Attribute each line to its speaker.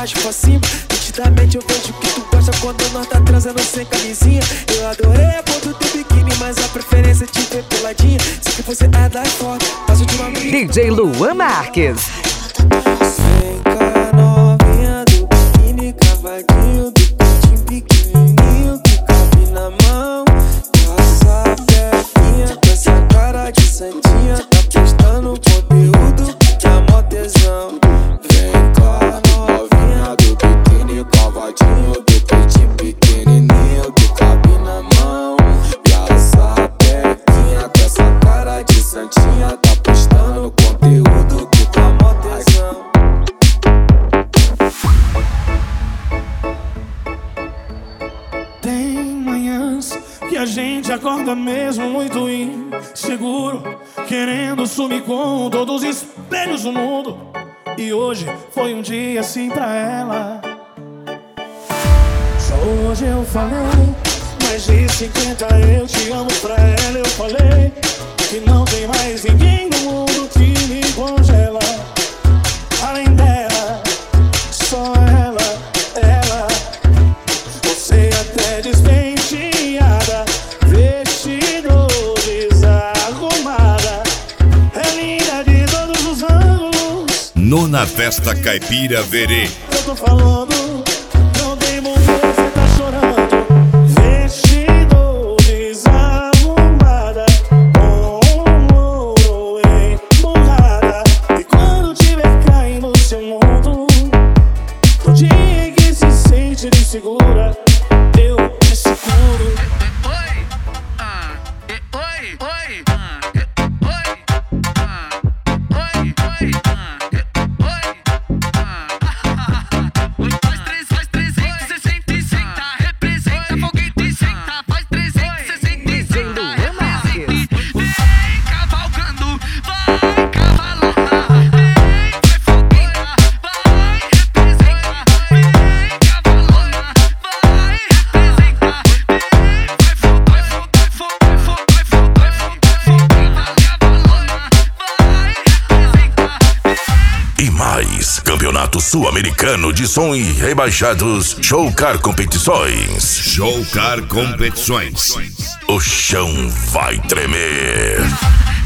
Speaker 1: baixo pra cima. Nitidamente eu vejo que tu gosta quando nós tá transando sem camisinha. Eu adorei a ponto do biquíni, mas a preferência é te ver peladinha. Sei que você é da foto, mas ultimamente
Speaker 2: DJ Luan Marques.
Speaker 1: vem cá, novinha do biquíni, cavadinho do peitinho pequenininho que cabe na mão. Passa pertinha com essa cara de santinha, tá prestando conteúdo que é mó tesão. Vem cá, novinha do biquíni, cavadinho do peitinho pequenininho que cabe na mão. Passa pertinha com essa cara de santinha, tá prestando conteúdo que tá mó tesão.
Speaker 3: Tem manhãs que a gente acorda mesmo muito inseguro, querendo sumir com todos os espelhos do mundo. E hoje foi um dia assim pra ela. Só hoje eu falei mais de 50 eu te amo pra ela. Eu falei que não tem mais ninguém no mundo que me congela. Além dela, só ela. Você até despenteada, vestido desarrumada, é linda de todos os ângulos.
Speaker 4: Nona Festa Caipira Verê.
Speaker 3: Eu tô falando, não tem mulher, cê tá chorando. Vestido desarrumada, com ouro emburrada. E quando tiver caindo no seu mundo, no dia que se sente insegura, eu te seguro.
Speaker 5: Oi, oi, oi, faz 360, representa foguete e senta. Faz 360, representa. Vem cavalgando, vai cavalar. Vem, vai fogueira, vai representar. Vem cavalona, vai representar. Vem, vai fogueira, vai cavalona, vai representar.
Speaker 6: E mais, Campeonato Sul-Americano de Som e Rebaixados Showcar Competições.
Speaker 4: Showcar Competições.
Speaker 6: O chão vai tremer.